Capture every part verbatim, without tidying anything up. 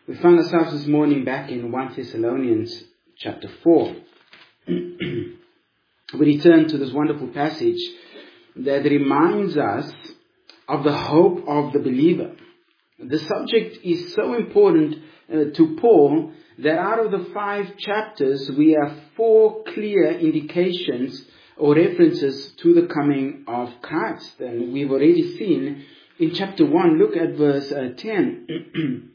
We find ourselves this morning back in First Thessalonians chapter four. We return to this wonderful passage that reminds us of the hope of the believer. The subject is so important uh, to Paul that out of the five chapters we have four clear indications or references to the coming of Christ. And we've already seen in chapter one, look at verse uh, ten.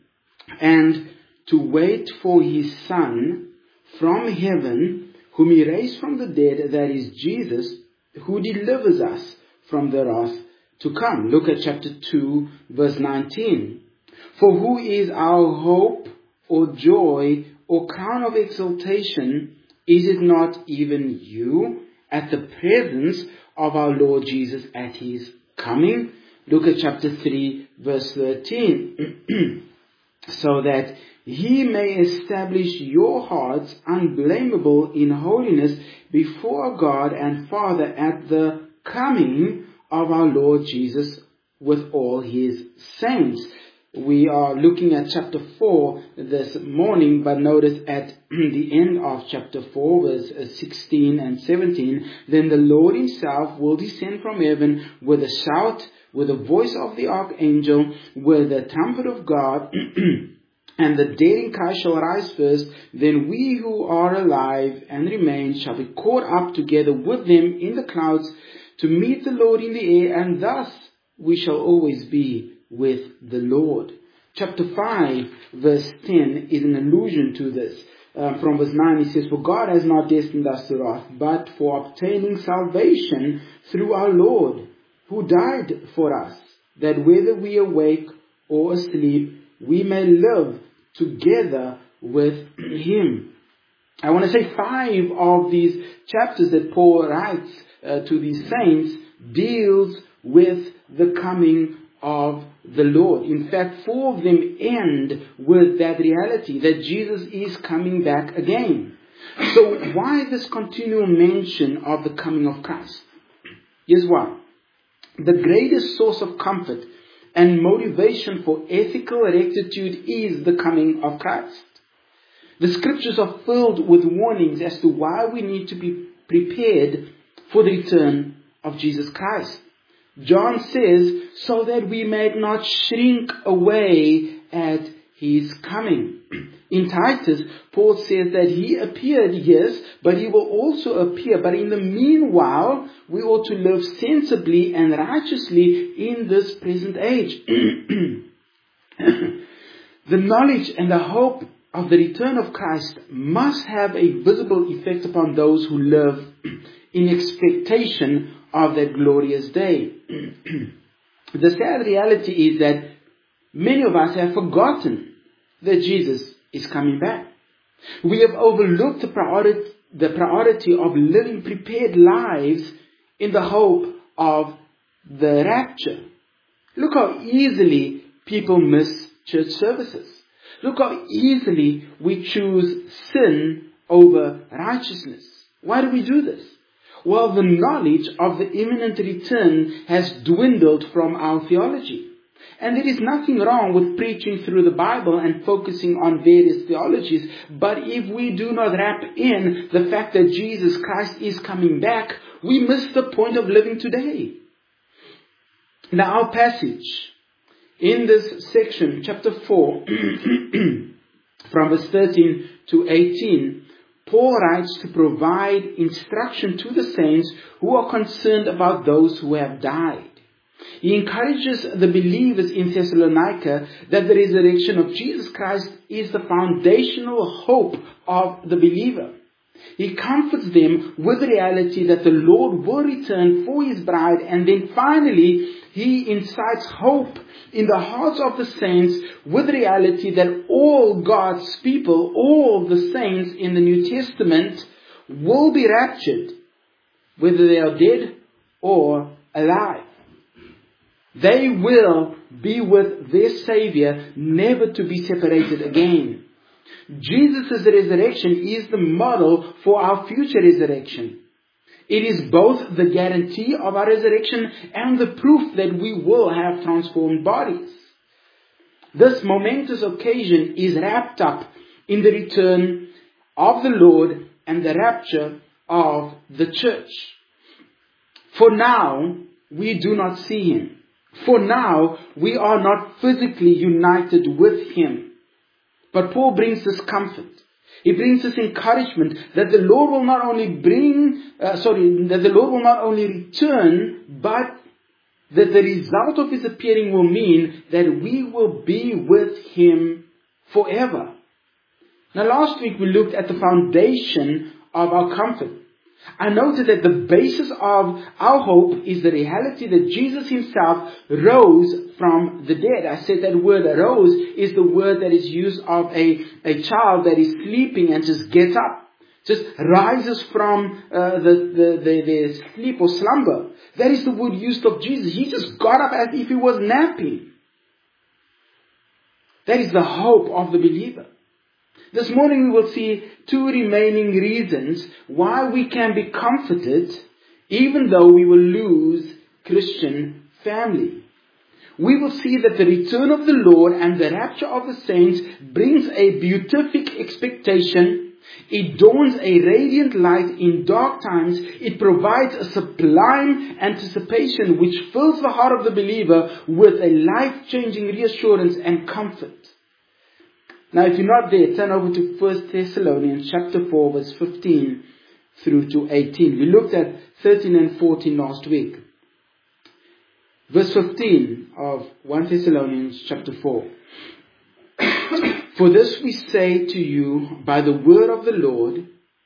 And to wait for his Son from heaven, whom he raised from the dead, that is Jesus, who delivers us from the wrath to come. Look at chapter two, verse nineteen. For who is our hope or joy or crown of exaltation? Is it not even you at the presence of our Lord Jesus at his coming? Look at chapter three, verse thirteen. So that he may establish your hearts unblameable in holiness before God and Father at the coming of our Lord Jesus with all his saints. We are looking at chapter four this morning, but notice at the end of chapter four, verse sixteen and seventeen, then the Lord himself will descend from heaven with a shout, with the voice of the archangel, with the trumpet of God, and the dead in Christ shall rise first. Then we who are alive and remain shall be caught up together with them in the clouds to meet the Lord in the air, and thus we shall always be with the Lord. Chapter five, verse ten is an allusion to this. Uh, from verse nine it says, For God has not destined us to wrath, but for obtaining salvation through our Lord, who died for us, that whether we awake or asleep, we may live together with him. I want to say five of these chapters that Paul writes uh, to these saints deals with the coming of the Lord. In fact, four of them end with that reality that Jesus is coming back again. So why this continual mention of the coming of Christ? Here's why. The greatest source of comfort and motivation for ethical rectitude is the coming of Christ. The scriptures are filled with warnings as to why we need to be prepared for the return of Jesus Christ. John says, so that we may not shrink away at his coming. In Titus, Paul says that he appeared, yes, but he will also appear. But in the meanwhile, we ought to live sensibly and righteously in this present age. The knowledge and the hope of the return of Christ must have a visible effect upon those who live in expectation of that glorious day. The sad reality is that many of us have forgotten that Jesus is coming back. We have overlooked the priority, the priority of living prepared lives in the hope of the rapture. Look how easily people miss church services. Look how easily we choose sin over righteousness. Why do we do this? Well, the knowledge of the imminent return has dwindled from our theology. And there is nothing wrong with preaching through the Bible and focusing on various theologies. But if we do not wrap in the fact that Jesus Christ is coming back, we miss the point of living today. Now our passage in this section, chapter four, from verse thirteen to eighteen, Paul writes to provide instruction to the saints who are concerned about those who have died. He encourages the believers in Thessalonica that the resurrection of Jesus Christ is the foundational hope of the believer. He comforts them with the reality that the Lord will return for his bride, and then finally he incites hope in the hearts of the saints with the reality that all God's people, all the saints in the New Testament, will be raptured, whether they are dead or alive. They will be with their Savior, never to be separated again. Jesus' resurrection is the model for our future resurrection. It is both the guarantee of our resurrection and the proof that we will have transformed bodies. This momentous occasion is wrapped up in the return of the Lord and the rapture of the church. For now, we do not see Him. For now, we are not physically united with Him. But Paul brings this comfort. He brings this encouragement that the Lord will not only bring, uh, sorry, that the Lord will not only return, but that the result of His appearing will mean that we will be with Him forever. Now last week we looked at the foundation of our comfort. I noted that the basis of our hope is the reality that Jesus Himself rose from the dead. I said that word rose is the word that is used of a, a child that is sleeping and just gets up. Just rises from uh, the, the, the, the sleep or slumber. That is the word used of Jesus. He just got up as if He was napping. That is the hope of the believer. This morning we will see two remaining reasons why we can be comforted even though we will lose Christian family. We will see that the return of the Lord and the rapture of the saints brings a beatific expectation. It dawns a radiant light in dark times. It provides a sublime anticipation which fills the heart of the believer with a life-changing reassurance and comfort. Now, if you're not there, turn over to First Thessalonians chapter four, verse fifteen through to eighteen. We looked at thirteen and fourteen last week. Verse fifteen of First Thessalonians chapter four. For this we say to you by the word of the Lord,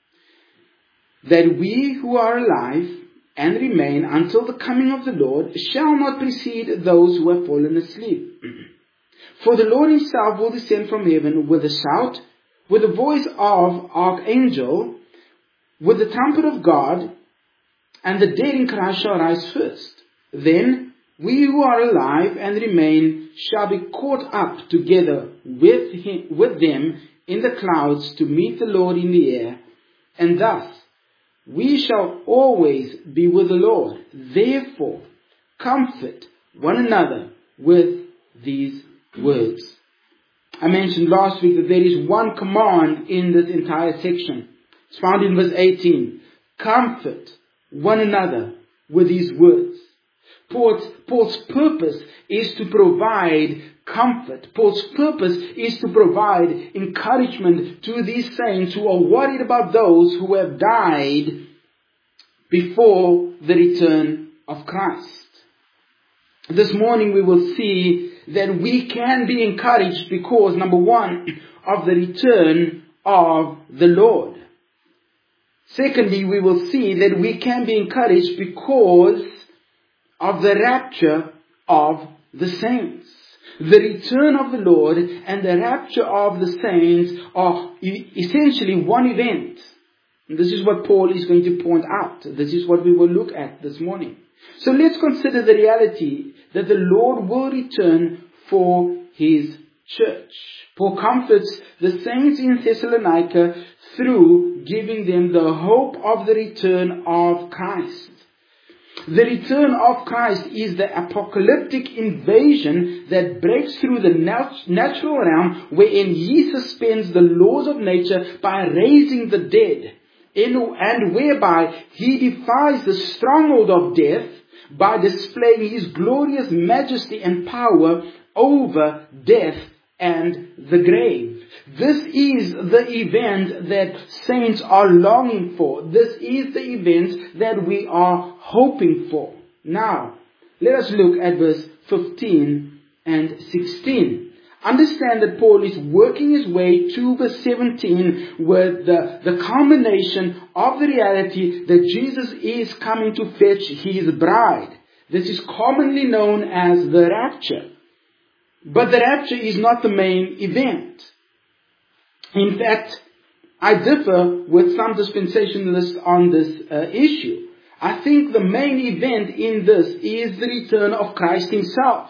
that we who are alive and remain until the coming of the Lord shall not precede those who have fallen asleep. For the Lord Himself will descend from heaven with a shout, with the voice of archangel, with the trumpet of God, and the dead in Christ shall rise first. Then we who are alive and remain shall be caught up together with him, with them in the clouds to meet the Lord in the air, and thus we shall always be with the Lord. Therefore, comfort one another with these words. I mentioned last week that there is one command in this entire section. It's found in verse eighteen. Comfort one another with these words. Paul's, Paul's purpose is to provide comfort. Paul's purpose is to provide encouragement to these saints who are worried about those who have died before the return of Christ. This morning we will see that we can be encouraged because, number one, of the return of the Lord. Secondly, we will see that we can be encouraged because of the rapture of the saints. The return of the Lord and the rapture of the saints are essentially one event. And this is what Paul is going to point out. This is what we will look at this morning. So let's consider the reality that the Lord will return for His church. Paul comforts the saints in Thessalonica through giving them the hope of the return of Christ. The return of Christ is the apocalyptic invasion that breaks through the nat- natural realm wherein He suspends the laws of nature by raising the dead, and whereby He defies the stronghold of death by displaying His glorious majesty and power over death and the grave. This is the event that saints are longing for. This is the event that we are hoping for. Now, let us look at verse fifteen and sixteen. Understand that Paul is working his way to verse seventeen with the, the culmination of the reality that Jesus is coming to fetch His bride. This is commonly known as the rapture. But the rapture is not the main event. In fact, I differ with some dispensationalists on this uh, issue. I think the main event in this is the return of Christ Himself.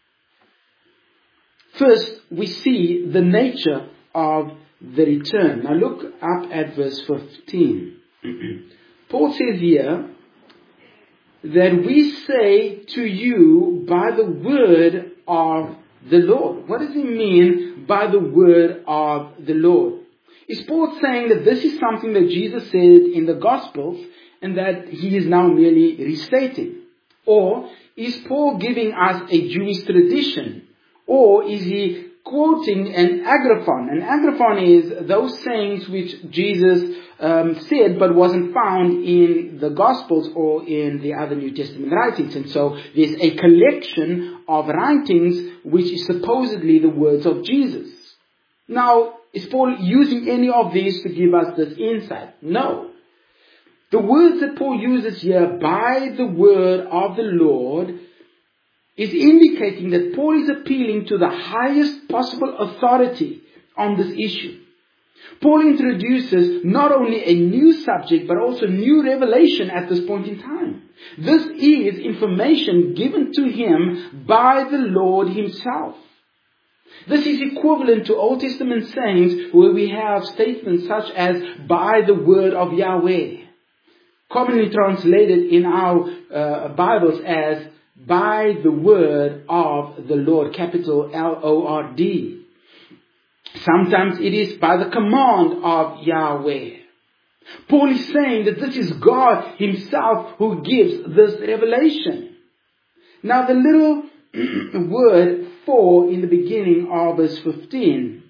First, we see the nature of the return. Now look up at verse fifteen. Paul says here that we say to you by the word of the Lord. What does he mean by the word of the Lord? Is Paul saying that this is something that Jesus said in the Gospels and that he is now merely restating? Or is Paul giving us a Jewish tradition? Or is he quoting an agraphon? An agraphon is those sayings which Jesus um, said but wasn't found in the Gospels or in the other New Testament writings. And so there's a collection of writings which is supposedly the words of Jesus. Now, is Paul using any of these to give us this insight? No. The words that Paul uses here, by the word of the Lord, is indicating that Paul is appealing to the highest possible authority on this issue. Paul introduces not only a new subject, but also new revelation at this point in time. This is information given to him by the Lord himself. This is equivalent to Old Testament sayings where we have statements such as, by the word of Yahweh, commonly translated in our uh, Bibles as, by the word of the Lord, capital L O R D. Sometimes it is by the command of Yahweh. Paul is saying that this is God himself who gives this revelation. Now the little word for in the beginning of verse fifteen,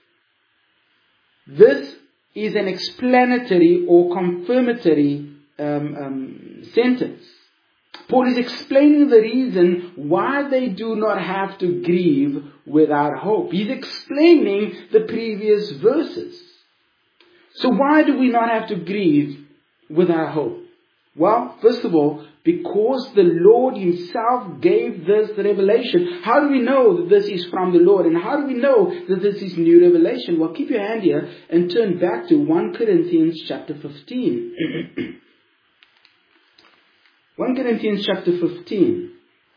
this is an explanatory or confirmatory um, um, sentence. Paul is explaining the reason why they do not have to grieve without hope. He's explaining the previous verses. So why do we not have to grieve without hope? Well, first of all, because the Lord himself gave this revelation. How do we know that this is from the Lord? And how do we know that this is new revelation? Well, keep your hand here and turn back to First Corinthians chapter fifteen. First Corinthians chapter fifteen.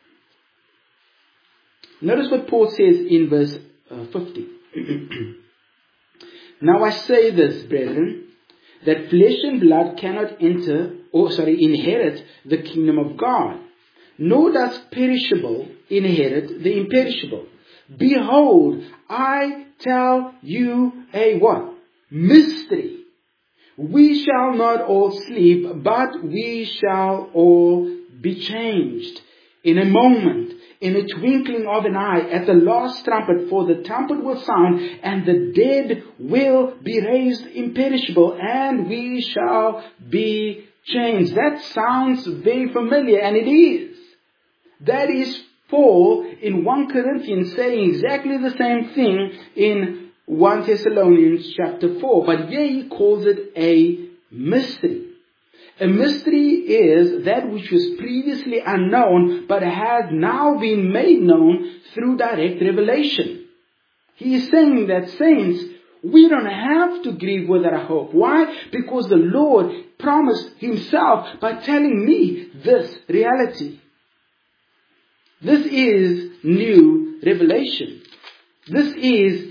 Notice what Paul says in verse uh, fifty. Now I say this, brethren, that flesh and blood cannot enter, or sorry, inherit the kingdom of God, nor does perishable inherit the imperishable. Behold, I tell you a what? Mystery. We shall not all sleep, but we shall all be changed. In a moment, in a twinkling of an eye, at the last trumpet, for the trumpet will sound, and the dead will be raised imperishable, and we shall be changed. That sounds very familiar, and it is. That is Paul in First Corinthians saying exactly the same thing in First Thessalonians chapter four, but here he calls it a mystery. A mystery is that which was previously unknown, but has now been made known through direct revelation. He is saying that, saints, we don't have to grieve without hope. Why? Because the Lord promised himself by telling me this reality. This is new revelation. This is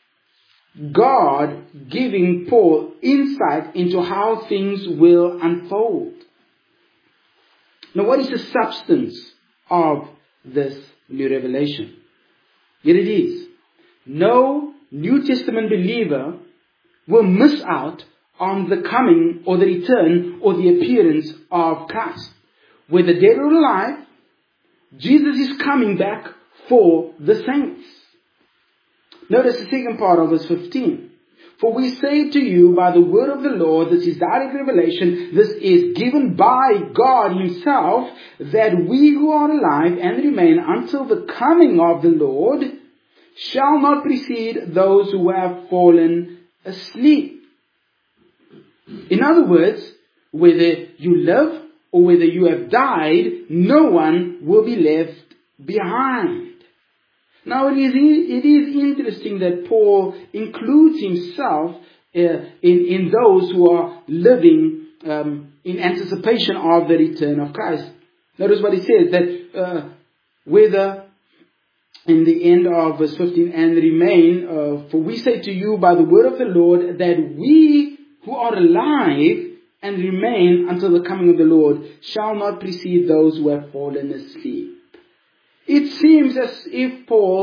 God giving Paul insight into how things will unfold. Now, what is the substance of this new revelation? Here it is. No New Testament believer will miss out on the coming or the return or the appearance of Christ. Whether dead or alive, Jesus is coming back for the saints. Notice the second part of verse fifteen. For we say to you by the word of the Lord, this is direct revelation, this is given by God himself, that we who are alive and remain until the coming of the Lord shall not precede those who have fallen asleep. In other words, whether you live or whether you have died, no one will be left behind. Now it is, it is interesting that Paul includes himself uh, in, in those who are living um, in anticipation of the return of Christ. Notice what he says, that uh, whether in the end of verse fifteen, and remain, uh, for we say to you by the word of the Lord, that we who are alive and remain until the coming of the Lord shall not precede those who have fallen asleep. It seems as if Paul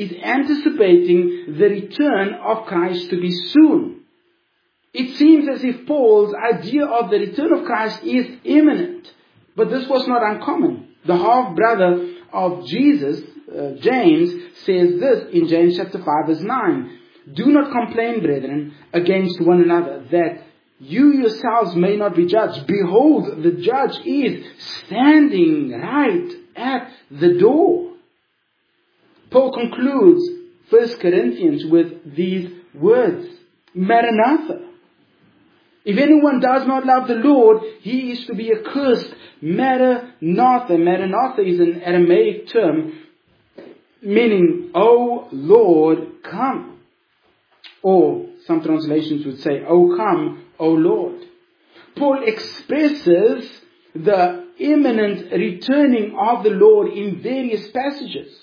is anticipating the return of Christ to be soon. It seems as if Paul's idea of the return of Christ is imminent. But this was not uncommon. The half-brother of Jesus, uh, James, says this in James chapter five verse nine. Do not complain, brethren, against one another, that you yourselves may not be judged. Behold, the judge is standing right at the door. Paul concludes First Corinthians with these words, Maranatha. If anyone does not love the Lord, he is to be accursed. Maranatha. Maranatha is an Aramaic term meaning, O Lord, come. Or some translations would say, O come, O Lord. Paul expresses the imminent returning of the Lord in various passages.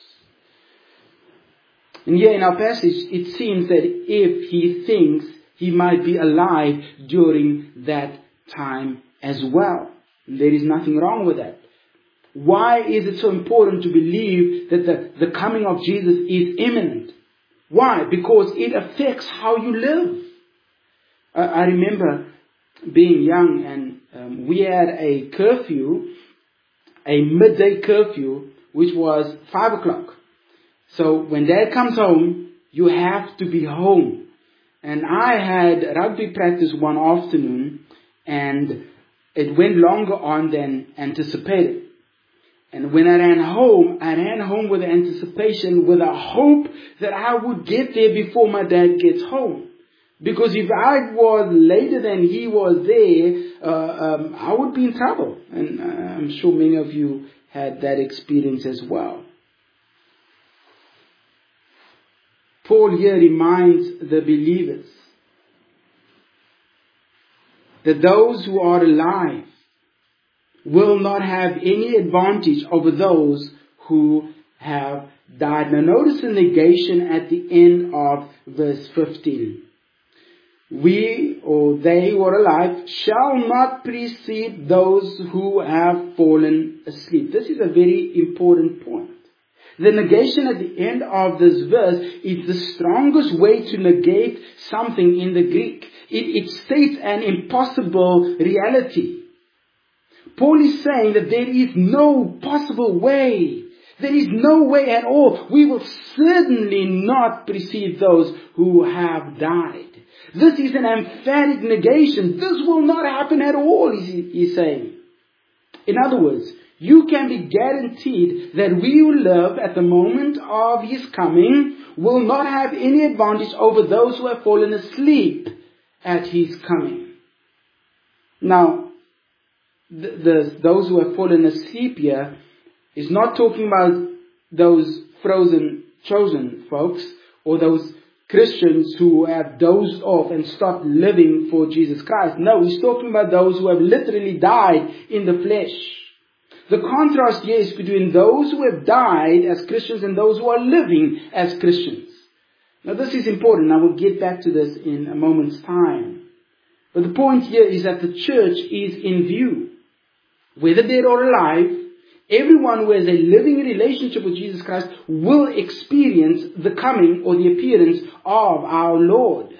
And here in our passage, it seems that if he thinks he might be alive during that time as well. There is nothing wrong with that. Why is it so important to believe that the, the coming of Jesus is imminent? Why? Because it affects how you live. I, I remember being young and um, we had a curfew, a midday curfew, which was five o'clock. So when Dad comes home, you have to be home. And I had rugby practice one afternoon, and it went longer on than anticipated. And when I ran home, I ran home with anticipation, with a hope that I would get there before my dad gets home. Because if I was later than he was there, uh, um, I would be in trouble. And uh, I'm sure many of you had that experience as well. Paul here reminds the believers that those who are alive will not have any advantage over those who have died. Now notice the negation at the end of verse fifteen. We, or they who are alive, shall not precede those who have fallen asleep. This is a very important point. The negation at the end of this verse is the strongest way to negate something in the Greek. It, it states an impossible reality. Paul is saying that there is no possible way. There is no way at all. We will certainly not precede those who have died. This is an emphatic negation. This will not happen at all, he's saying. In other words, you can be guaranteed that we who live at the moment of his coming will not have any advantage over those who have fallen asleep at his coming. Now, the, the, those who have fallen asleep here is not talking about those frozen chosen folks or those Christians who have dozed off and stopped living for Jesus Christ. No, he's talking about those who have literally died in the flesh. The contrast here is between those who have died as Christians and those who are living as Christians. Now this is important. I will get back to this in a moment's time. But the point here is that the church is in view. Whether dead or alive, everyone who has a living relationship with Jesus Christ will experience the coming or the appearance of our Lord.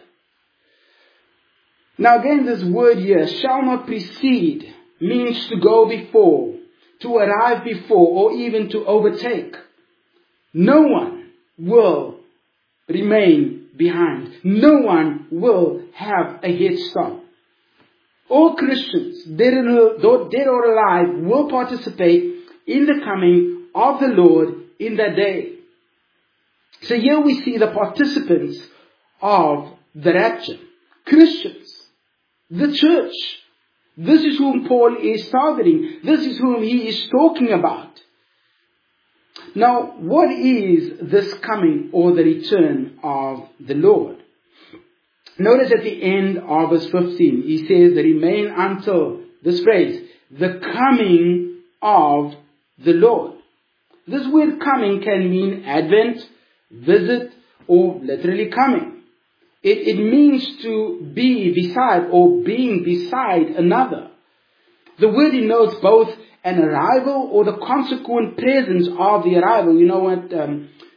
Now again, this word here, shall not precede, means to go before, to arrive before, or even to overtake. No one will remain behind. No one will have a head start. All Christians, dead or alive, will participate in the coming of the Lord in that day. So here we see the participants of the rapture. Christians. The church. This is whom Paul is targeting. This is whom he is talking about. Now, what is this coming or the return of the Lord? Notice at the end of verse fifteen, he says, remain until, this phrase, the coming of the Lord. This word coming can mean advent, visit, or literally coming. It, it means to be beside or being beside another. The word denotes both an arrival or the consequent presence of the arrival. You know what um,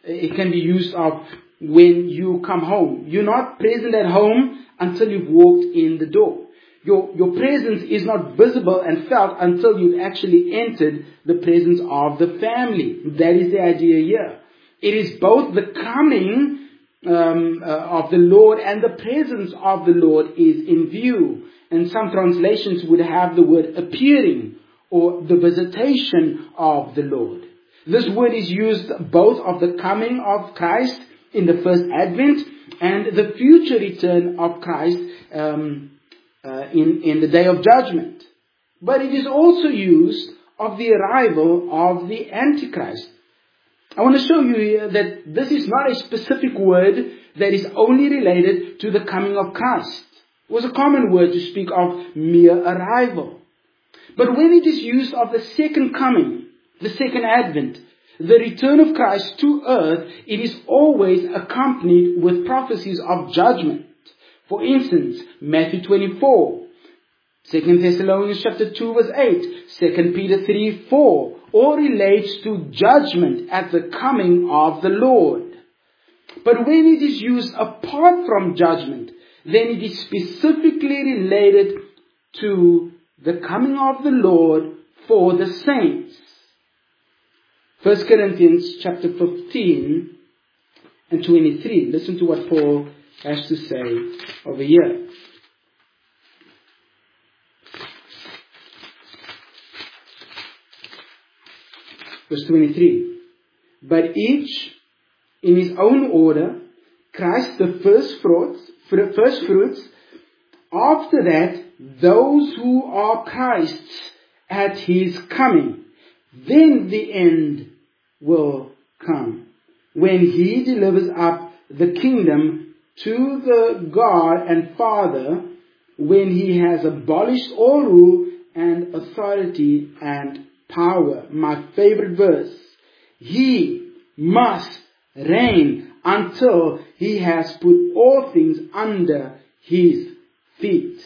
it can be used of when you come home. You're not present at home until you've walked in the door. Your, your presence is not visible and felt until you've actually entered the presence of the family. That is the idea here. It is both the coming um, uh, of the Lord and the presence of the Lord is in view. And some translations would have the word appearing or the visitation of the Lord. This word is used both of the coming of Christ in the first advent and the future return of Christ um, uh, in, in the day of judgment. But it is also used of the arrival of the Antichrist. I want to show you here that this is not a specific word that is only related to the coming of Christ. It was a common word to speak of mere arrival. But when it is used of the second coming, the second advent, the return of Christ to earth, it is always accompanied with prophecies of judgment. For instance, Matthew twenty-four, Second Thessalonians chapter two verse eight, Second Peter three four, all relates to judgment at the coming of the Lord. But when it is used apart from judgment, then it is specifically related to the coming of the Lord for the saints. First Corinthians chapter fifteen and twenty-three. Listen to what Paul has to say over here. Verse twenty-three. But each in his own order, Christ the first fruits, first fruits. After that, those who are Christ's at his coming. Then the end will come, when he delivers up the kingdom to the God and Father, when he has abolished all rule and authority and power. My favorite verse. He must reign until he has put all things under his feet.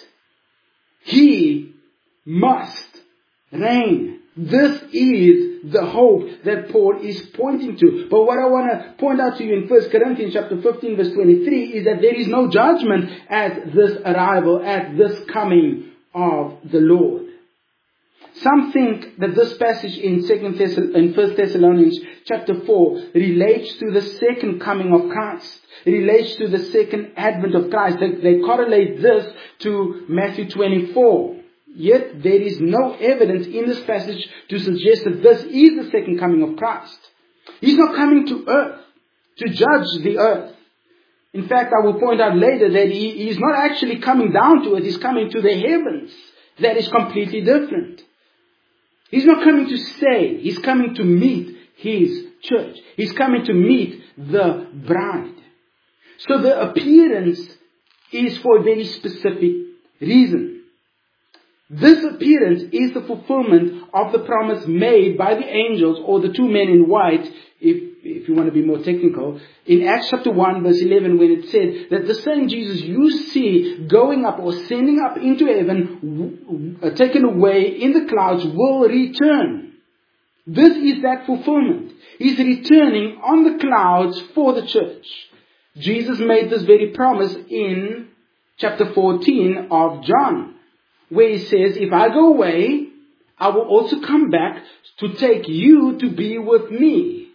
He must reign. This is the hope that Paul is pointing to. But what I want to point out to you in First Corinthians chapter fifteen verse twenty-three is that there is no judgment at this arrival, at this coming of the Lord. Some think that this passage in Second Thess- in First Thessalonians chapter four relates to the second coming of Christ. It relates to the second advent of Christ. They, they correlate this to Matthew twenty-four. Yet there is no evidence in this passage to suggest that this is the second coming of Christ. He's not coming to earth to judge the earth. In fact, I will point out later that he, he is not actually coming down to it. He's coming to the heavens. That is completely different. He's not coming to stay. He's coming to meet his church. He's coming to meet the bride. So the appearance is for a very specific reason. This appearance is the fulfillment of the promise made by the angels or the two men in white, if, if you want to be more technical, in Acts chapter one verse eleven, when it said that the same Jesus you see going up or sending up into heaven, uh, taken away in the clouds, will return. This is that fulfillment. He's returning on the clouds for the church. Jesus made this very promise in chapter fourteen of John, where he says, if I go away, I will also come back to take you to be with me.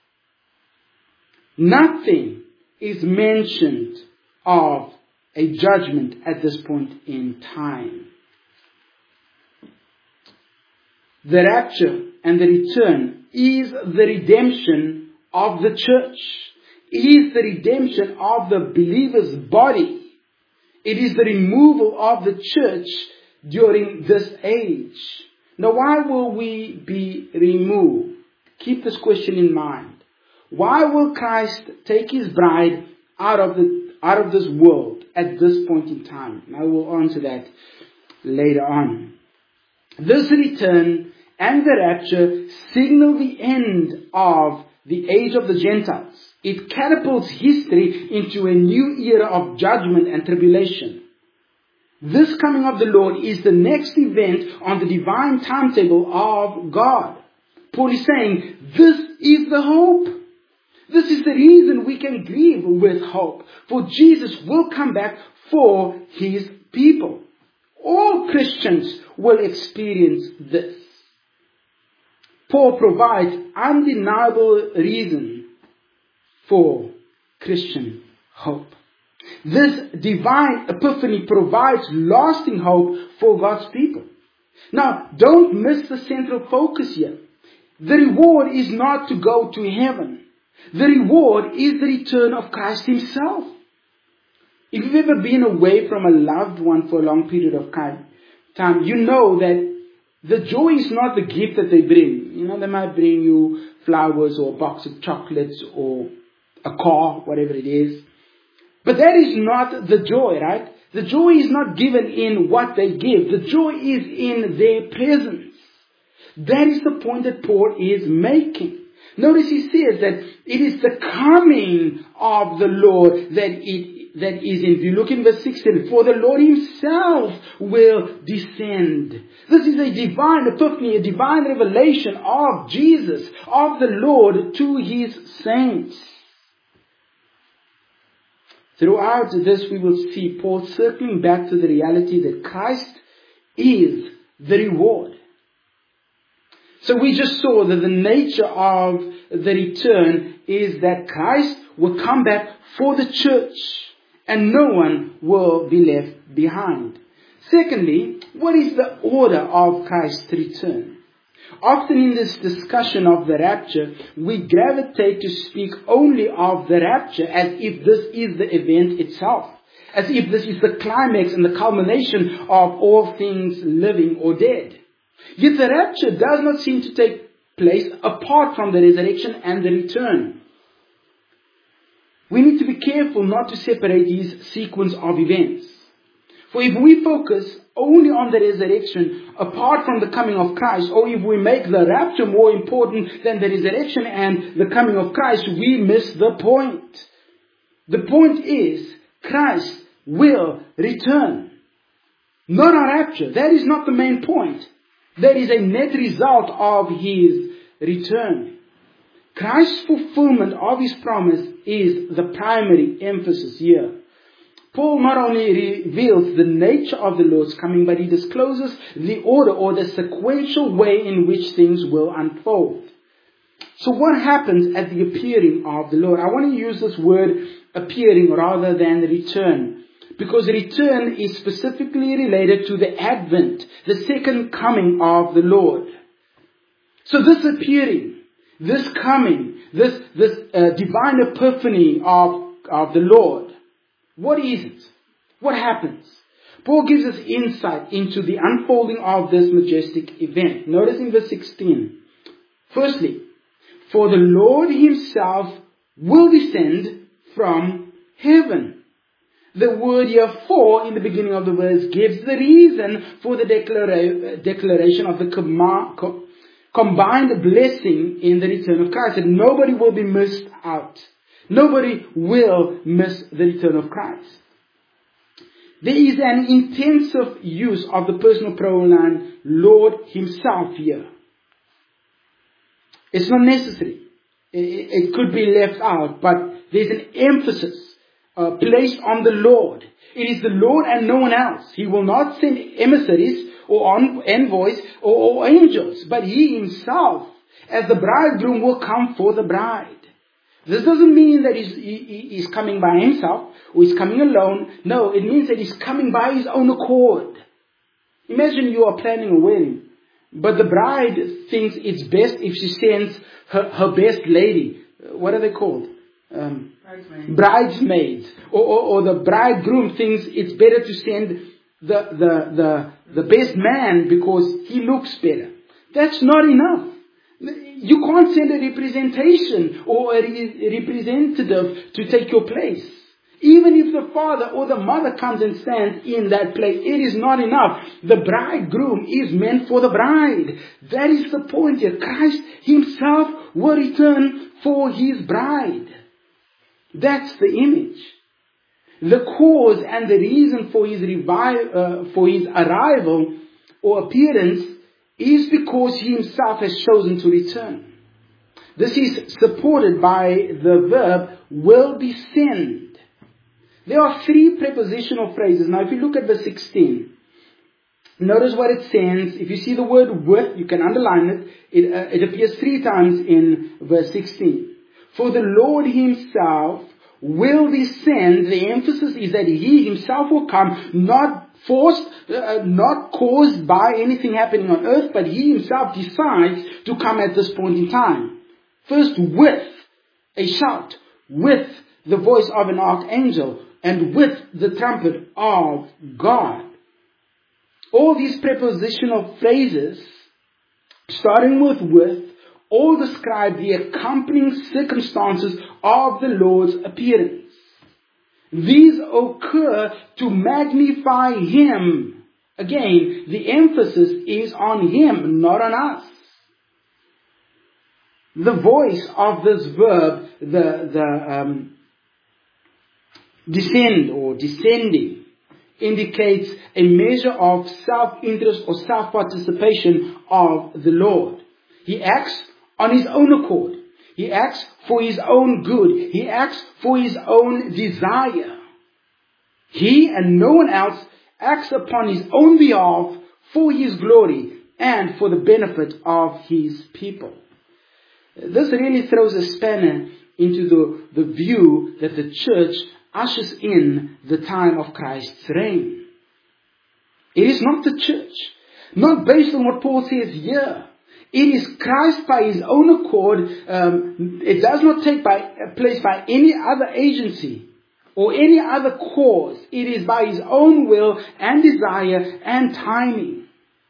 Nothing is mentioned of a judgment at this point in time. The rapture and the return is the redemption of the church. It is the redemption of the believer's body. It is the removal of the church during this age. Now, why will we be removed? Keep this question in mind. Why will Christ take his bride out of the out of this world at this point in time? And I will answer that later on. This return and the rapture signal the end of the age of the Gentiles. It catapults history into a new era of judgment and tribulation. This coming of the Lord is the next event on the divine timetable of God. Paul is saying, this is the hope. This is the reason we can grieve with hope. For Jesus will come back for His people. All Christians will experience this. Paul provides undeniable reason for Christian hope. This divine epiphany provides lasting hope for God's people. Now, don't miss the central focus here. The reward is not to go to heaven. The reward is the return of Christ Himself. If you've ever been away from a loved one for a long period of time, you know that the joy is not the gift that they bring. You know, they might bring you flowers or a box of chocolates or a car, whatever it is. But that is not the joy, right? The joy is not given in what they give. The joy is in their presence. That is the point that Paul is making. Notice he says that it is the coming of the Lord that it that is in view. Look in verse sixteen. For the Lord Himself will descend. This is a divine epiphany, a divine revelation of Jesus, of the Lord to His saints. Throughout this we will see Paul circling back to the reality that Christ is the reward. So we just saw that the nature of the return is that Christ will come back for the church and no one will be left behind. Secondly, what is the order of Christ's return? Often in this discussion of the rapture, we gravitate to speak only of the rapture as if this is the event itself, as if this is the climax and the culmination of all things living or dead. Yet the rapture does not seem to take place apart from the resurrection and the return. We need to be careful not to separate these sequence of events. For if we focus only on the resurrection apart from the coming of Christ, or if we make the rapture more important than the resurrection and the coming of Christ, we miss the point. The point is, Christ will return. Not our rapture. That is not the main point. That is a net result of His return. Christ's fulfillment of His promise is the primary emphasis here. Paul not only reveals the nature of the Lord's coming, but he discloses the order or the sequential way in which things will unfold. So what happens at the appearing of the Lord? I want to use this word appearing rather than return, because return is specifically related to the advent, the second coming of the Lord. So this appearing, this coming, this, this uh, divine epiphany of, of the Lord, what is it? What happens? Paul gives us insight into the unfolding of this majestic event. Notice in verse sixteen. Firstly, for the Lord Himself will descend from heaven. The word here for in the beginning of the verse gives the reason for the declara- declaration of the com- com- combined blessing in the return of Christ. That nobody will be missed out. Nobody will miss the return of Christ. There is an intensive use of the personal pronoun Lord Himself here. It's not necessary. It could be left out, but there's an emphasis uh, placed on the Lord. It is the Lord and no one else. He will not send emissaries or envoys or, or angels, but He Himself, as the bridegroom, will come for the bride. This doesn't mean that he's, he, he's coming by himself or he's coming alone. No, it means that He's coming by His own accord. Imagine you are planning a wedding, but the bride thinks it's best if she sends her, her best lady. What are they called? Um, bridesmaids. Bridesmaids. Or, or, or the bridegroom thinks it's better to send the, the, the, the best man because he looks better. That's not enough. You can't send a representation or a re- representative to take your place. Even if the father or the mother comes and stands in that place, it is not enough. The bridegroom is meant for the bride. That is the point here. Christ Himself will return for His bride. That's the image. The cause and the reason for His revi- uh, for His arrival or appearance is because He Himself has chosen to return. This is supported by the verb will descend. There are three prepositional phrases. Now if you look at verse sixteen, notice what it says. If you see the word with, you can underline it. It, uh, it appears three times in verse sixteen. For the Lord himself will descend. The emphasis is that he himself will come, not forced, uh, not caused by anything happening on earth, but he himself decides to come at this point in time. First with a shout, with the voice of an archangel, and with the trumpet of God. All these prepositional phrases, starting with with, all describe the accompanying circumstances of the Lord's appearance. These occur to magnify him. Again, the emphasis is on him, not on us. The voice of this verb, the, the um, descend or descending, indicates a measure of self-interest or self-participation of the Lord. He acts on his own accord. He acts for his own good. He acts for his own desire. He and no one else acts upon his own behalf for his glory and for the benefit of his people. This really throws a spanner into the, the view that the church ushers in the time of Christ's reign. It is not the church, not based on what Paul says here. It is Christ by his own accord. Um, it does not take by, place by any other agency or any other cause. It is by his own will and desire and timing.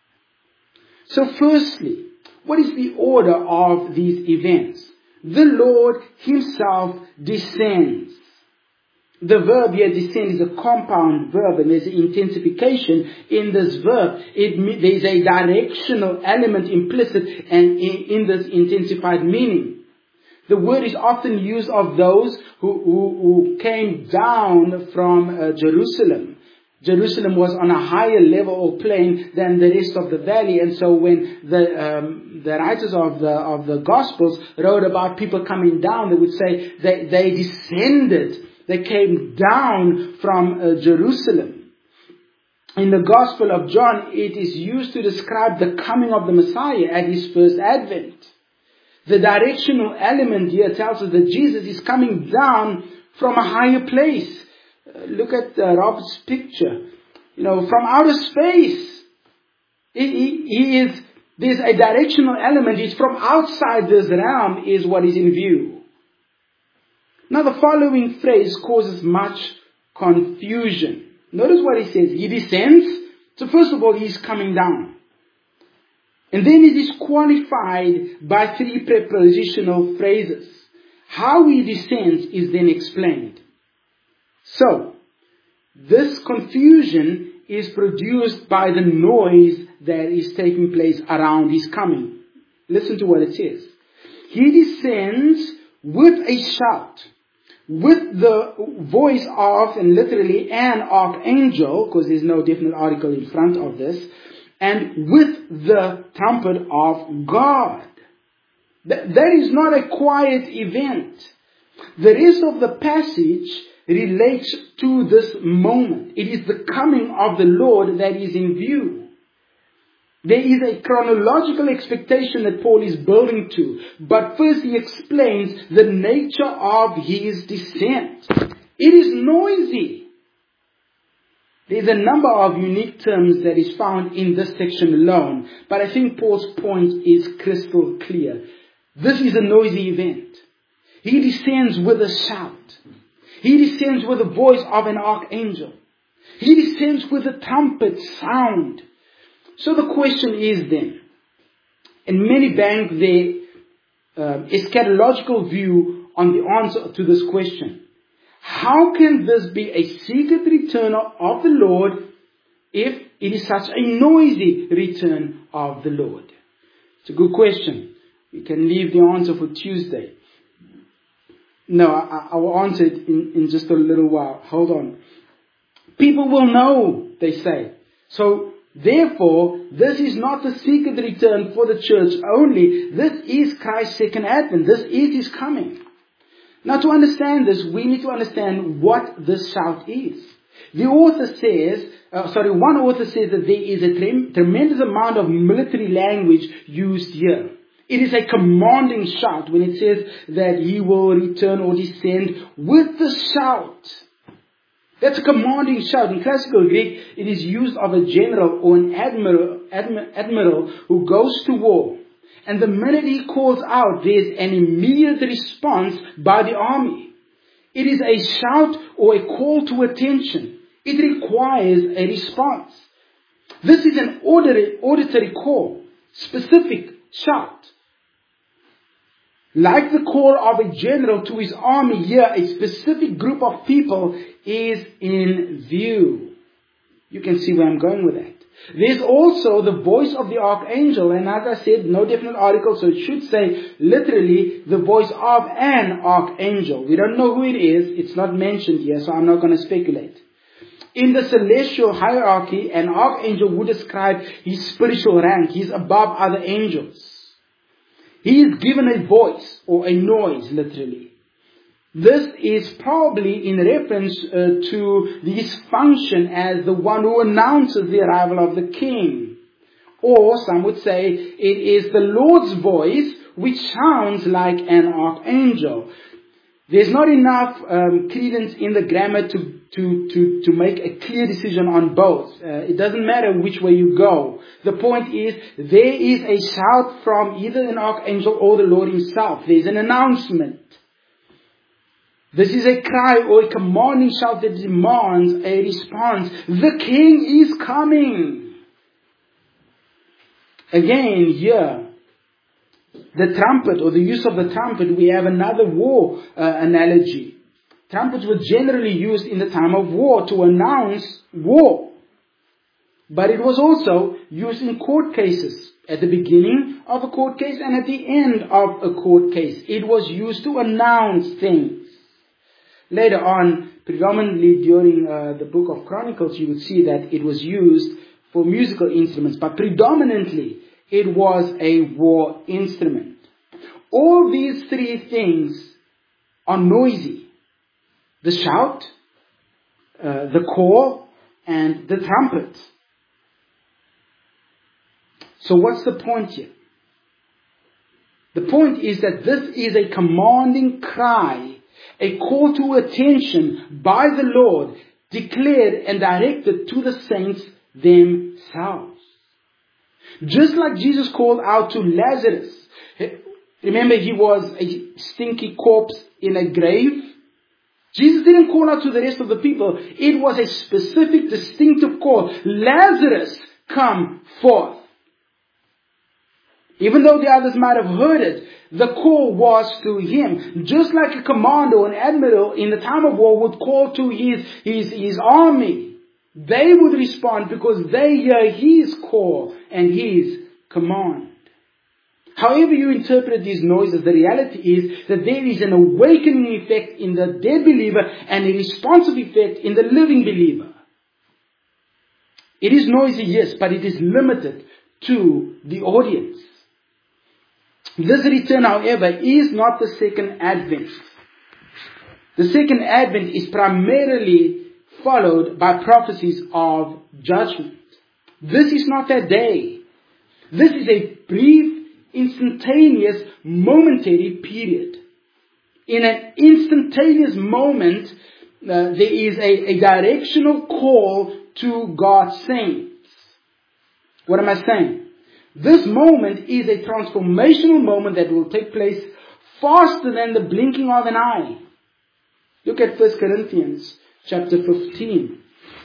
So firstly, what is the order of these events? The Lord himself descends. The verb here, descend, is a compound verb, and there's an intensification in this verb. It, there's a directional element implicit and in, in this intensified meaning. The word is often used of those who, who, who came down from uh, Jerusalem. Jerusalem was on a higher level or plane than the rest of the valley, and so when the um, the writers of the of the Gospels wrote about people coming down, they would say they, they descended. They came down from uh, Jerusalem. In the Gospel of John, it is used to describe the coming of the Messiah at his first advent. The directional element here tells us that Jesus is coming down from a higher place. Uh, look at uh, Robert's picture. You know, from outer space. He, he, he is, there's a directional element. It's from outside this realm is what is in view. Now the following phrase causes much confusion. Notice what he says. He descends. So first of all, he's coming down. And then it is qualified by three prepositional phrases. How he descends is then explained. So, this confusion is produced by the noise that is taking place around his coming. Listen to what it says. He descends with a shout, with the voice of, and literally an archangel, because there's no definite article in front of this, and with the trumpet of God. That, that is not a quiet event. The rest of the passage relates to this moment. It is the coming of the Lord that is in view. There is a chronological expectation that Paul is building to. But first he explains the nature of his descent. It is noisy. There's a number of unique terms that is found in this section alone. But I think Paul's point is crystal clear. This is a noisy event. He descends with a shout. He descends with the voice of an archangel. He descends with a trumpet sound. So the question is then, and many bank their uh, eschatological view on the answer to this question. How can this be a secret return of the Lord if it is such a noisy return of the Lord? It's a good question. We can leave the answer for Tuesday. No, I, I will answer it in, in just a little while. Hold on. People will know, they say. So Therefore, this is not the secret return for the church only. This is Christ's second advent. This is His coming. Now, to understand this, we need to understand what this shout is. The author says, uh, sorry, one author says that there is a trem- tremendous amount of military language used here. It is a commanding shout when it says that He will return or descend with the shout. That's a commanding shout. In classical Greek, it is used of a general or an admiral, admi- admiral who goes to war. And the minute he calls out, there's an immediate response by the army. It is a shout or a call to attention. It requires a response. This is an auditory, auditory call, specific shout. Like the call of a general to his army here, a specific group of people is in view. You can see where I'm going with that. There's also the voice of the archangel, and as I said, no definite article, so it should say literally the voice of an archangel. We don't know who it is. It's not mentioned here, so I'm not going to speculate. In the celestial hierarchy, an archangel would describe his spiritual rank. He's above other angels. He is given a voice or a noise, literally. This is probably in reference uh, to his function as the one who announces the arrival of the king. Or some would say it is the Lord's voice which sounds like an archangel. There's not enough um, credence in the grammar to, to, to, to make a clear decision on both. Uh, it doesn't matter which way you go. The point is, there is a shout from either an archangel or the Lord Himself. There's an announcement. This is a cry or a commanding shout that demands a response. The King is coming. Again, here, the trumpet or the use of the trumpet, we have another war uh, analogy. Trumpets were generally used in the time of war to announce war. But it was also used in court cases. At the beginning of a court case and at the end of a court case. It was used to announce things. Later on, predominantly during uh, the book of Chronicles, you would see that it was used for musical instruments. But predominantly, it was a war instrument. All these three things are noisy. The shout, uh, the call, and the trumpet. So what's the point here? The point is that this is a commanding cry, a call to attention by the Lord, declared and directed to the saints themselves. Just like Jesus called out to Lazarus. Remember, he was a stinky corpse in a grave. Jesus didn't call out to the rest of the people. It was a specific, distinctive call. Lazarus, come forth. Even though the others might have heard it, the call was to him. Just like a commander or an admiral in the time of war would call to his, his, his army. They would respond because they hear his call and his command. However you interpret these noises, the reality is that there is an awakening effect in the dead believer and a responsive effect in the living believer. It is noisy, yes, but it is limited to the audience. This return, however, is not the second advent. The second advent is primarily followed by prophecies of judgment. This is not that day. This is a brief, instantaneous, momentary period. In an instantaneous moment, uh, there is a, a directional call to God's saints. What am I saying? This moment is a transformational moment that will take place faster than the blinking of an eye. Look at First Corinthians chapter fifteen.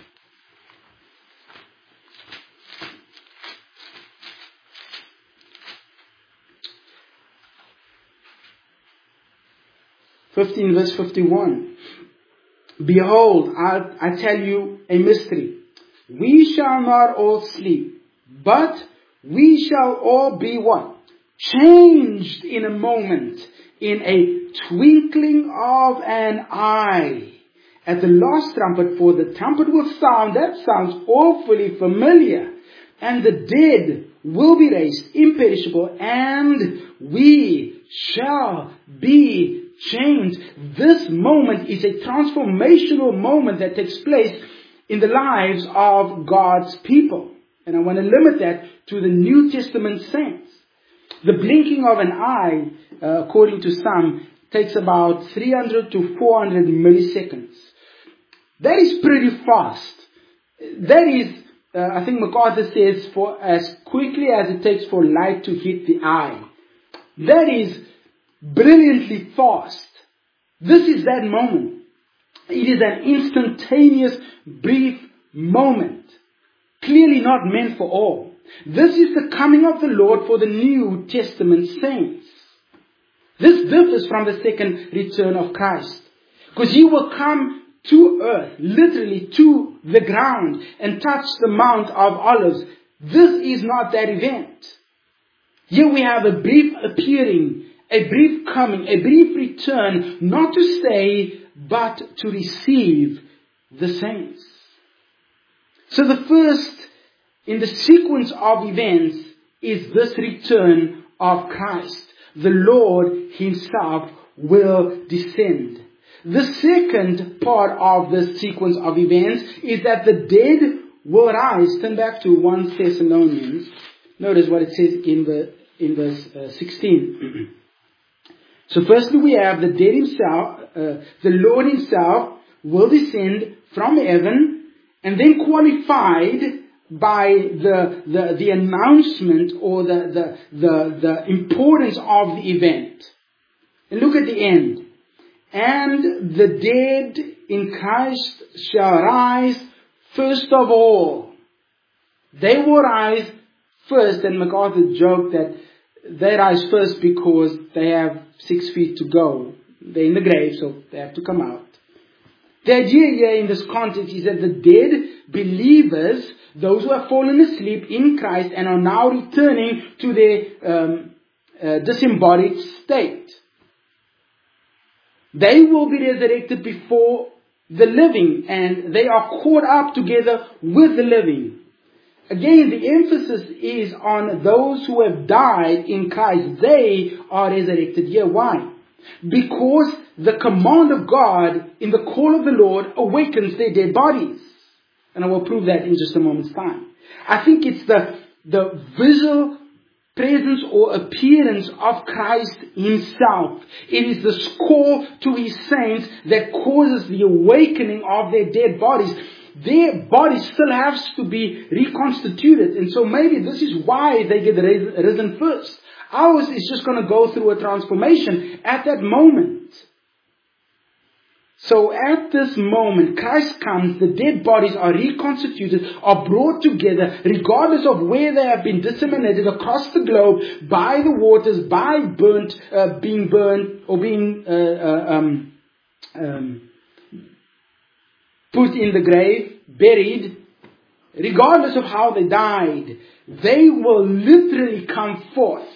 fifteen verse fifty-one. Behold, I, I tell you a mystery. We shall not all sleep, but we shall all be what? Changed in a moment, in a twinkling of an eye. At the last trumpet, for the trumpet will sound. That sounds awfully familiar. and the dead will be raised imperishable, and we shall be changed. This moment is a transformational moment that takes place in the lives of God's people. And I want to limit that to the New Testament saints. The blinking of an eye, uh, according to some, takes about three hundred to four hundred milliseconds. That is pretty fast. That is, uh, I think MacArthur says, for as quickly as it takes for light to hit the eye. That is brilliantly fast. This is that moment. It is an instantaneous, brief moment. Clearly not meant for all. This is the coming of the Lord for the New Testament saints. This differs from the second return of Christ. Because He will come to earth, literally to the ground, and touch the Mount of Olives. This is not that event. Here we have a brief appearing, a brief coming, a brief return, not to stay, but to receive the saints. So the first in the sequence of events is this return of Christ. The Lord Himself will descend. The second part of this sequence of events is that the dead will rise. Turn back to First Thessalonians. Notice what it says in, the, in verse uh, sixteen. So firstly we have the dead Himself, uh, the Lord Himself will descend from heaven, and then qualified by the, the, the announcement or the, the, the, the importance of the event. And look at the end. And the dead in Christ shall rise first of all. They will rise first, and MacArthur joked that they rise first because they have six feet to go. They're in the grave, so they have to come out. The idea here in this context is that the dead believers, those who have fallen asleep in Christ and are now returning to their um, uh, disembodied state, they will be resurrected before the living, and they are caught up together with the living. Again, the emphasis is on those who have died in Christ. They are resurrected here. Why? Because the command of God in the call of the Lord awakens their dead bodies. And I will prove that in just a moment's time. I think it's the, the visual presence or appearance of Christ Himself. It is the call to His saints that causes the awakening of their dead bodies. Their body still has to be reconstituted. And so maybe this is why they get risen first. Ours is just going to go through a transformation at that moment. So at this moment, Christ comes, the dead bodies are reconstituted, are brought together, regardless of where they have been disseminated across the globe, by the waters, by burnt, uh, being burnt, or being uh, uh, um, um, put in the grave, buried. Regardless of how they died, they will literally come forth.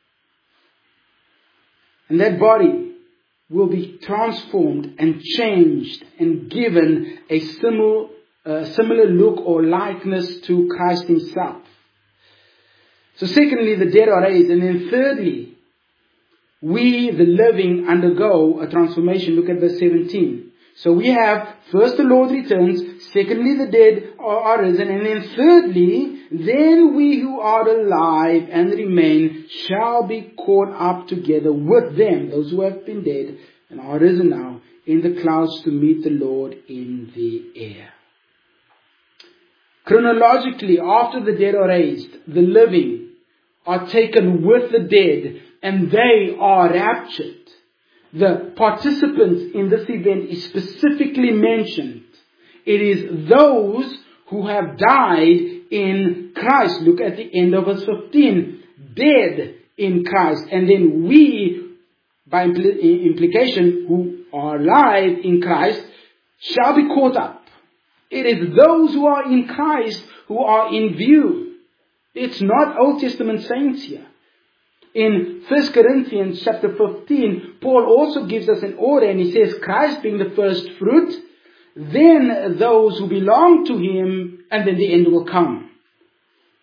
And that body will be transformed and changed and given a similar, uh, similar look or likeness to Christ Himself. So secondly, the dead are raised. And then thirdly, we, the living, undergo a transformation. Look at verse seventeen. So we have, first the Lord returns, secondly the dead are, are risen, and then thirdly, then we who are alive and remain shall be caught up together with them, those who have been dead and are risen now, in the clouds to meet the Lord in the air. Chronologically, after the dead are raised, the living are taken with the dead, and they are raptured. The participants in this event is specifically mentioned. It is those who have died in Christ. Look at the end of verse fifteen. Dead in Christ. And then we, by impl- implication, who are alive in Christ, shall be caught up. It is those who are in Christ who are in view. It's not Old Testament saints here. In First Corinthians chapter fifteen, Paul also gives us an order, and he says, Christ being the first fruit, then those who belong to Him, and then the end will come.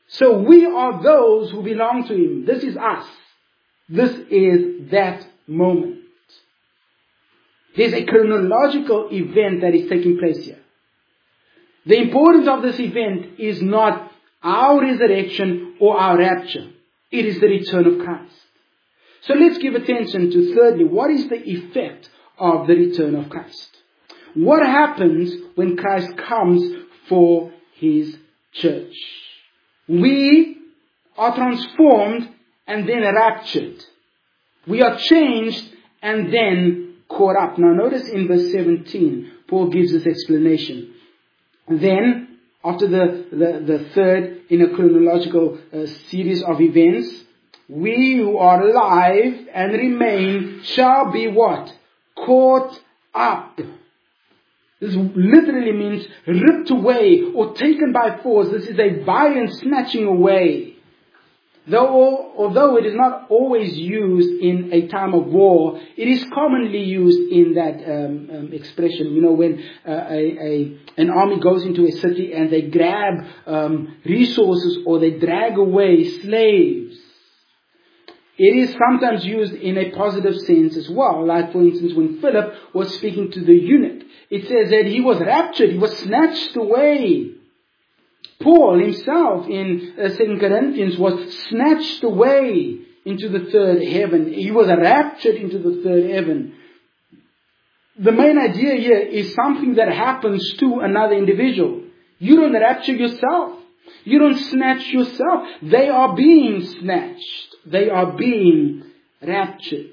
So we are those who belong to Him. This is us. This is that moment. There's a chronological event that is taking place here. The importance of this event is not our resurrection or our rapture. It is the return of Christ. So let's give attention to thirdly, what is the effect of the return of Christ? What happens when Christ comes for His church? We are transformed and then raptured. We are changed and then caught up. Now notice in verse seventeen, Paul gives this explanation. Then, after the, the, the third in a chronological uh, series of events, we who are alive and remain shall be what? Caught up. This literally means ripped away or taken by force. This is a violent snatching away. Though, although it is not always used in a time of war, it is commonly used in that um, um, expression. You know, when uh, a, a an army goes into a city and they grab um, resources or they drag away slaves. It is sometimes used in a positive sense as well. Like, for instance, when Philip was speaking to the eunuch, it says that he was raptured, he was snatched away. Paul himself in uh, Second Corinthians was snatched away into the third heaven. He was raptured into the third heaven. The main idea here is something that happens to another individual. You don't rapture yourself. You don't snatch yourself. They are being snatched. They are being raptured.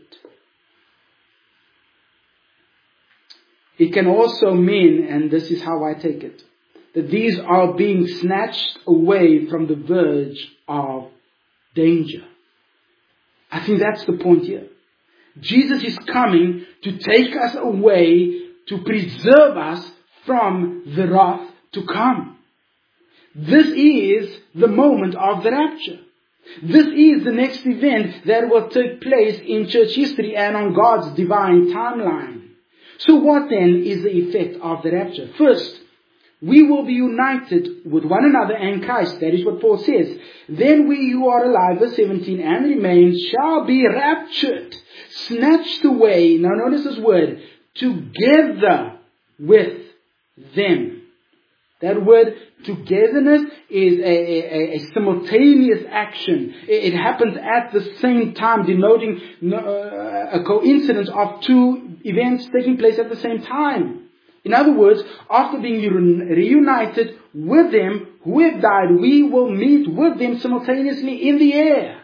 It can also mean, and this is how I take it, that these are being snatched away from the verge of danger. I think that's the point here. Jesus is coming to take us away, to preserve us from the wrath to come. This is the moment of the rapture. This is the next event that will take place in church history and on God's divine timeline. So what then is the effect of the rapture? First, we will be united with one another and Christ. That is what Paul says. Then we who are alive, verse seventeen, and remain shall be raptured, snatched away. Now notice this word, together with them. That word togetherness is a, a, a simultaneous action. It, it happens at the same time, denoting uh, a coincidence of two events taking place at the same time. In other words, after being reunited with them who have died, we will meet with them simultaneously in the air.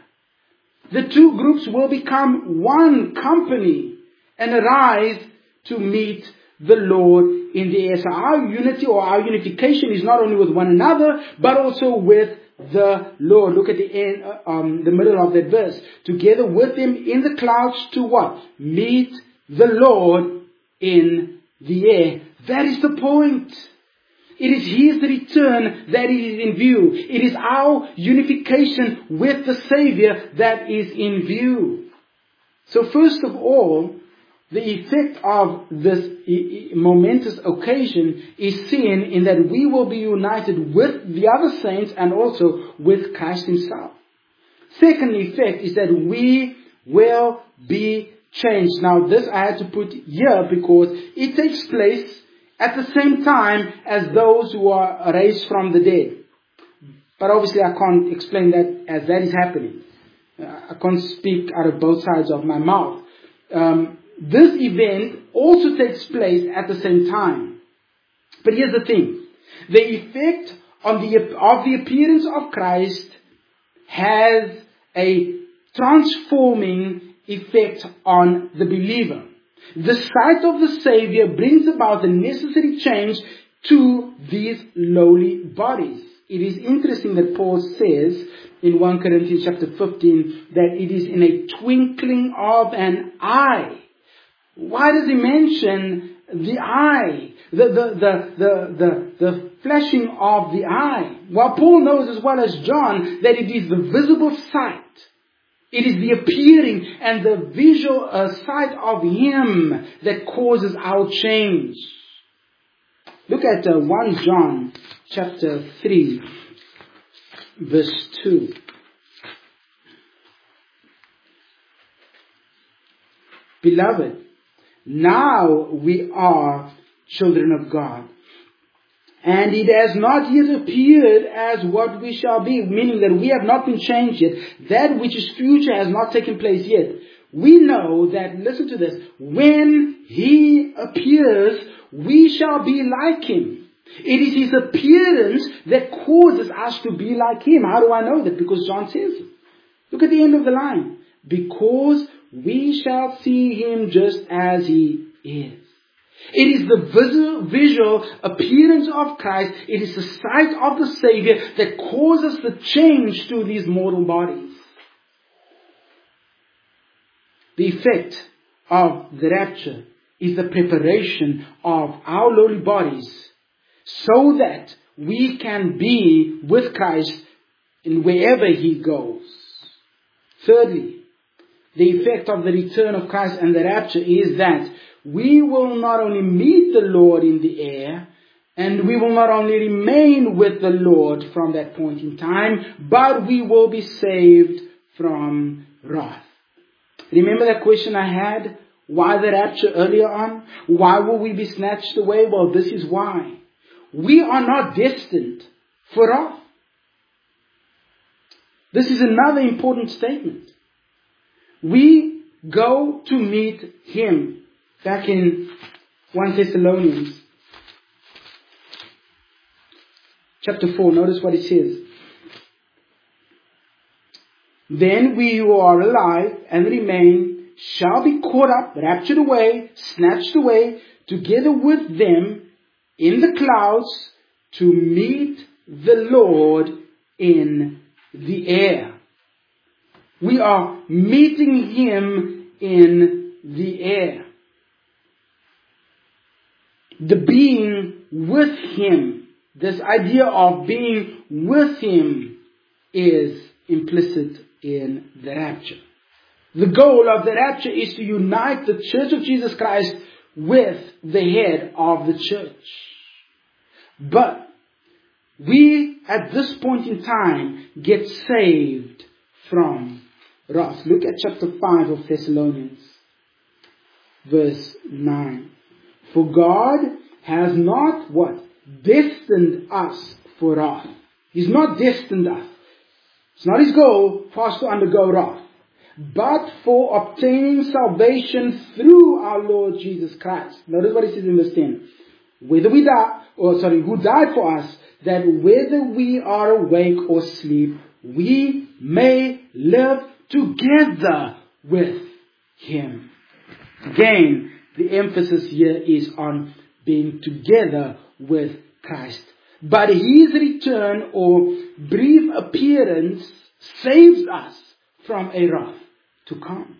The two groups will become one company and arise to meet the Lord in the air. So our unity or our unification is not only with one another, but also with the Lord. Look at the end, um, the middle of that verse. Together with them in the clouds to what? Meet the Lord in the air. That is the point. It is His return that is in view. It is our unification with the Savior that is in view. So first of all, the effect of this momentous occasion is seen in that we will be united with the other saints and also with Christ Himself. Second effect is that we will be changed. Now this I had to put here because it takes place at the same time as those who are raised from the dead. But obviously I can't explain that as that is happening. Uh, I can't speak out of both sides of my mouth. Um, this event also takes place at the same time. But here's the thing. The effect on the, of the appearance of Christ has a transforming effect on the believer. The sight of the Savior brings about the necessary change to these lowly bodies. It is interesting that Paul says in First Corinthians chapter fifteen that it is in a twinkling of an eye. Why does he mention the eye? The, the, the, the, the, the flashing of the eye. Well, Paul knows as well as John that it is the visible sight. It is the appearing and the visual uh, sight of Him that causes our change. Look at uh, First John chapter three. verse two. Beloved, now we are children of God. And it has not yet appeared as what we shall be, meaning that we have not been changed yet. That which is future has not taken place yet. We know that, listen to this, when He appears, we shall be like Him. It is His appearance that causes us to be like Him. How do I know that? Because John says it. Look at the end of the line. Because we shall see Him just as He is. It is the visual, visual appearance of Christ. It is the sight of the Savior that causes the change to these mortal bodies. The effect of the rapture is the preparation of our lowly bodies so that we can be with Christ in wherever He goes. Thirdly, the effect of the return of Christ and the rapture is that we will not only meet the Lord in the air, and we will not only remain with the Lord from that point in time, but we will be saved from wrath. Remember that question I had? Why the rapture earlier on? Why will we be snatched away? Well, this is why. We are not destined for wrath. This is another important statement. We go to meet Him. Back in First Thessalonians chapter four, notice what it says. Then we who are alive and remain shall be caught up, raptured away, snatched away, together with them in the clouds to meet the Lord in the air. We are meeting Him in the air. The being with Him, this idea of being with Him is implicit in the rapture. The goal of the rapture is to unite the Church of Jesus Christ with the head of the church. But we, at this point in time, get saved from wrath. Look at chapter five of Thessalonians, verse nine. For God has not what? Destined us for wrath. He's not destined us. It's not His goal for us to undergo wrath, but for obtaining salvation through our Lord Jesus Christ. Notice what it says in verse ten. Whether we die, or sorry, who died for us, that whether we are awake or asleep, we may live together with Him. Again, the emphasis here is on being together with Christ. But His return or brief appearance saves us from a wrath to come.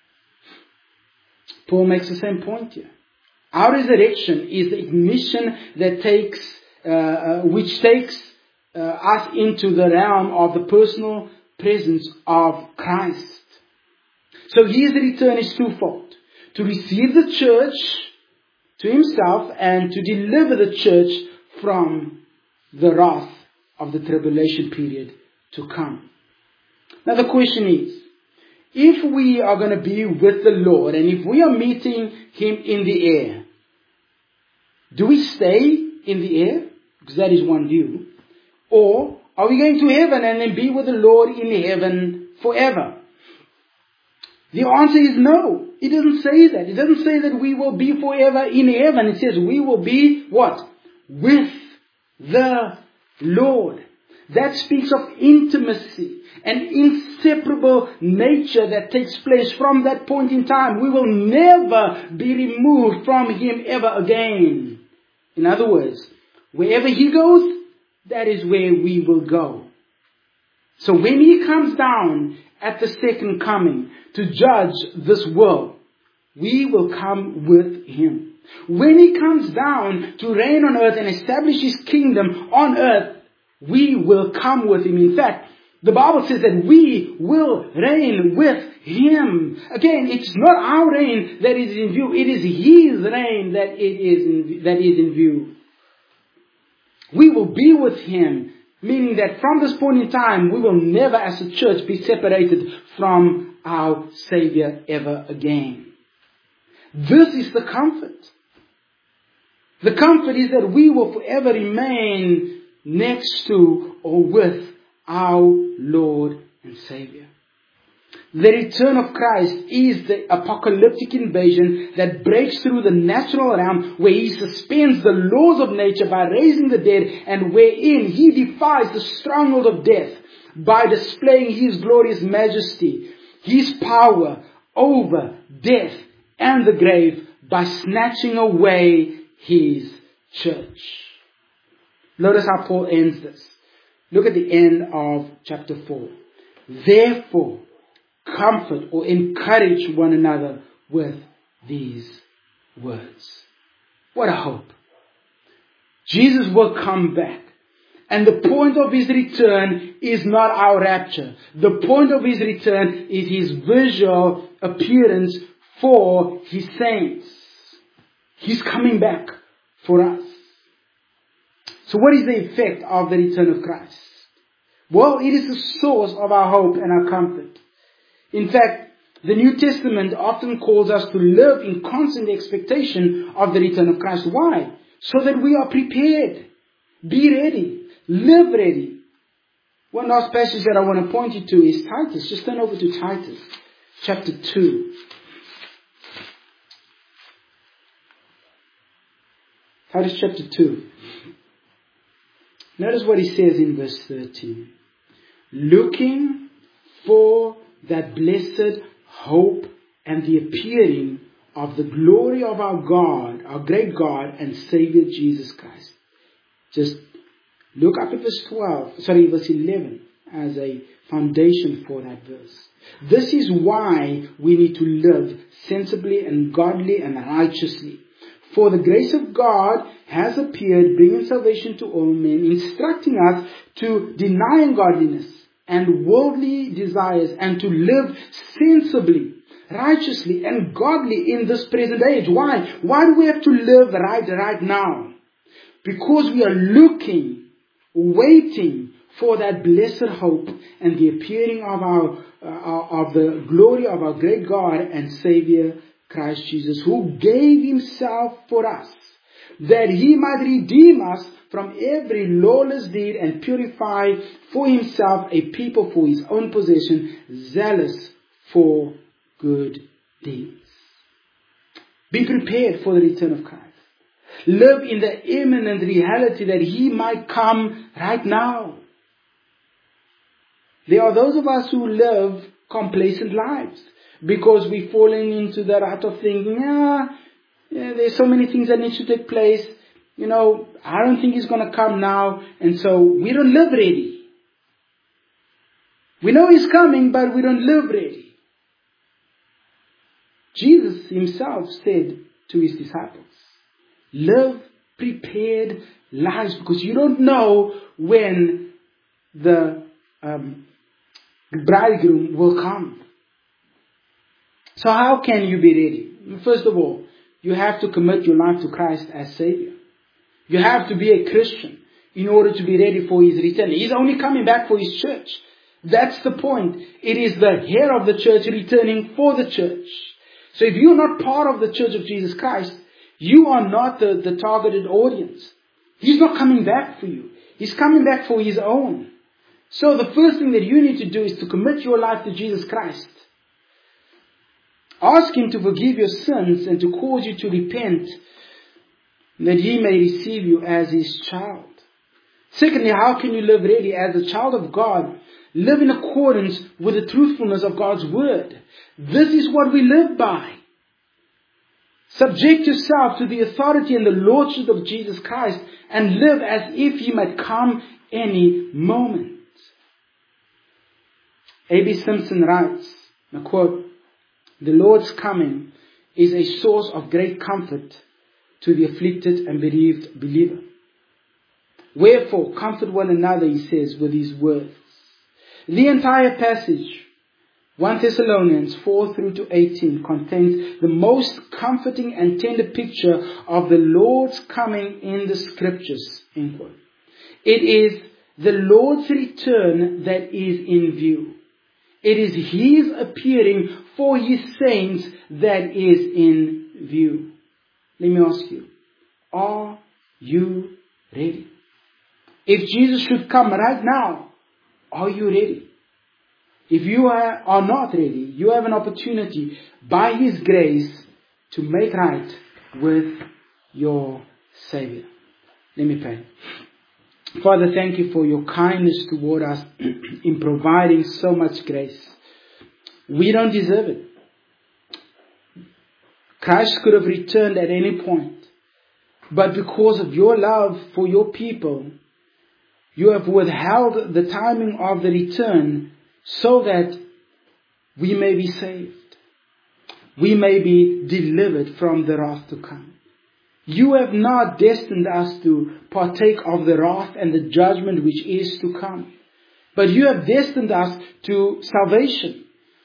Paul makes the same point here. Our resurrection is the ignition that takes, uh, uh, which takes uh, us into the realm of the personal presence of Christ. So His return is twofold. To receive the church to Himself and to deliver the church from the wrath of the tribulation period to come. Now the question is, if we are going to be with the Lord and if we are meeting Him in the air, do we stay in the air? Because that is one view. Or are we going to heaven and then be with the Lord in heaven forever? The answer is no. It doesn't say that. It doesn't say that we will be forever in heaven. It says we will be what? With the Lord. That speaks of intimacy, an inseparable nature that takes place from that point in time. We will never be removed from Him ever again. In other words, wherever He goes, that is where we will go. So when He comes down at the second coming to judge this world, we will come with Him. When He comes down to reign on earth and establish His kingdom on earth, we will come with Him. In fact, the Bible says that we will reign with Him. Again, it's not our reign that is in view. It is His reign that it is in, that is in view. We will be with Him Meaning that from this point in time, we will never as a church be separated from our Savior ever again. This is the comfort. The comfort is that we will forever remain next to or with our Lord and Savior. The return of Christ is the apocalyptic invasion that breaks through the natural realm, where He suspends the laws of nature by raising the dead, and wherein He defies the stronghold of death by displaying His glorious majesty, His power over death and the grave, by snatching away His church. Notice how Paul ends this. Look at the end of chapter four. Therefore, comfort or encourage one another with these words. What a hope. Jesus will come back. And the point of His return is not our rapture. The point of His return is His visual appearance for His saints. He's coming back for us. So what is the effect of the return of Christ? Well, it is the source of our hope and our comfort. In fact, the New Testament often calls us to live in constant expectation of the return of Christ. Why? So that we are prepared. Be ready. Live ready. One last passage that I want to point you to is Titus. Just turn over to Titus, chapter two. Titus chapter two. Notice what he says in verse thirteen. Looking for that blessed hope and the appearing of the glory of our God, our great God and Savior Jesus Christ. Just look up at verse twelve, sorry, verse eleven as a foundation for that verse. This is why we need to live sensibly and godly and righteously. For the grace of God has appeared, bringing salvation to all men, instructing us to deny ungodliness and worldly desires, and to live sensibly, righteously, and godly in this present age. Why? Why do we have to live right right now? Because we are looking, waiting for that blessed hope and the appearing of our uh, of the glory of our great God and Savior Christ Jesus, who gave Himself for us, that He might redeem us from every lawless deed and purify for Himself a people for His own possession, zealous for good deeds. Be prepared for the return of Christ. Live in the imminent reality that He might come right now. There are those of us who live complacent lives because we're falling into the rut of thinking, yeah, yeah, there's so many things that need to take place. You know, I don't think He's going to come now. And so we don't live ready. We know He's coming, but we don't live ready. Jesus Himself said to His disciples, live prepared lives, because you don't know when the um, bridegroom will come. So how can you be ready? First of all, you have to commit your life to Christ as Savior. You have to be a Christian in order to be ready for His return. He's only coming back for His church. That's the point. It is the head of the church returning for the church. So if you're not part of the church of Jesus Christ, you are not the, the targeted audience. He's not coming back for you. He's coming back for His own. So the first thing that you need to do is to commit your life to Jesus Christ. Ask Him to forgive your sins and to cause you to repent, that He may receive you as His child. Secondly, how can you live ready as a child of God? Live in accordance with the truthfulness of God's Word. This is what we live by. Subject yourself to the authority and the lordship of Jesus Christ and live as if He might come any moment. A B Simpson writes, I quote, "The Lord's coming is a source of great comfort to the afflicted and bereaved believer. Wherefore, comfort one another," he says, with these words. The entire passage, First Thessalonians four through to eighteen, contains the most comforting and tender picture of the Lord's coming in the Scriptures. End quote. It is the Lord's return that is in view. It is His appearing for His saints that is in view. Let me ask you, are you ready? If Jesus should come right now, are you ready? If you are, are not ready, you have an opportunity by His grace to make right with your Savior. Let me pray. Father, thank you for your kindness toward us in providing so much grace. We don't deserve it. Christ could have returned at any point. But because of your love for your people, you have withheld the timing of the return so that we may be saved. We may be delivered from the wrath to come. You have not destined us to partake of the wrath and the judgment which is to come. But you have destined us to salvation.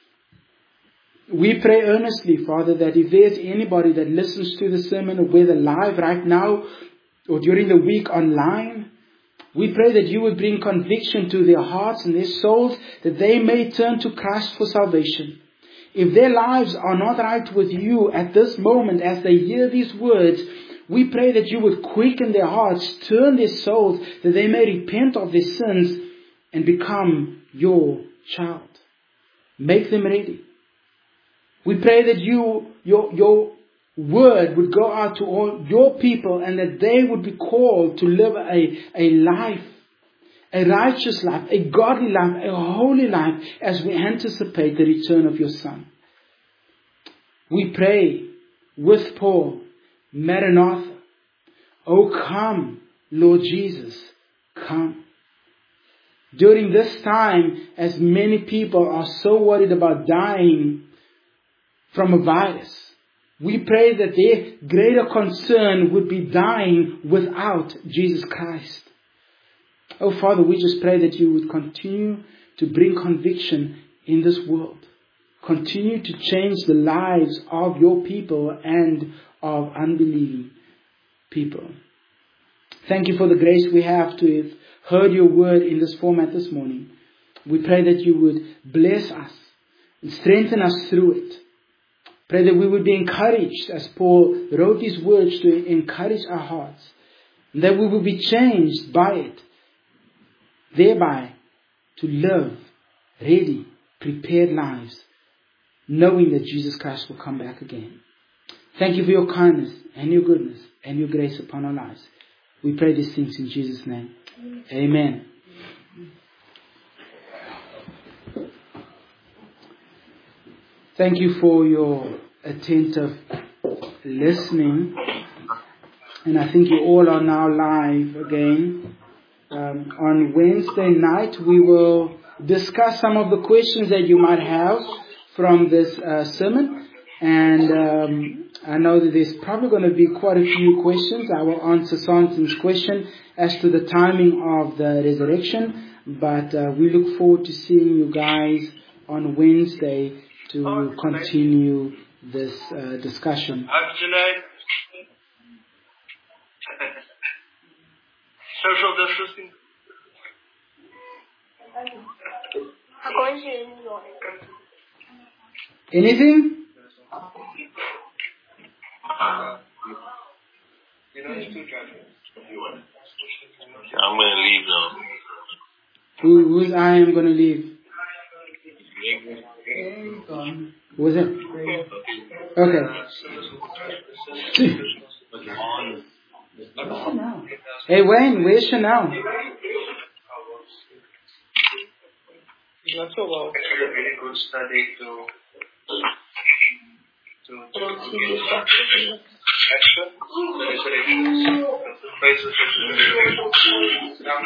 We pray earnestly, Father, that if there's anybody that listens to the sermon, whether live right now or during the week online, we pray that you would bring conviction to their hearts and their souls, that they may turn to Christ for salvation. If their lives are not right with you at this moment as they hear these words, we pray that you would quicken their hearts, turn their souls, that they may repent of their sins and become your child. Make them ready. We pray that you, your, your word would go out to all your people and that they would be called to live a, a life, a righteous life, a godly life, a holy life as we anticipate the return of your Son. We pray with Paul, Maranatha, oh come, Lord Jesus, come. During this time, as many people are so worried about dying from a virus, we pray that their greater concern would be dying without Jesus Christ. Oh Father, we just pray that you would continue to bring conviction in this world. Continue to change the lives of your people and of unbelieving people. Thank you for the grace we have to have heard your word in this format this morning. We pray that you would bless us and strengthen us through it. Pray that we would be encouraged, as Paul wrote these words to encourage our hearts, and that we will be changed by it, thereby to live ready, prepared lives, knowing that Jesus Christ will come back again. Thank you for your kindness and your goodness and your grace upon our lives. We pray these things in Jesus' name. Amen. Thank you for your attentive listening. And I think you all are now live again. Um, on Wednesday night, we will discuss some of the questions that you might have from this uh, sermon. And um, I know that there's probably going to be quite a few questions. I will answer Santon's question as to the timing of the resurrection. But uh, we look forward to seeing you guys on Wednesday to continue this uh, discussion. Social distancing. Anything? I'm going to leave now. Who, who's I am going to leave? Who's it? Okay. Hey Wayne, where's Chanel? Not so well. It's a very good study to to to action.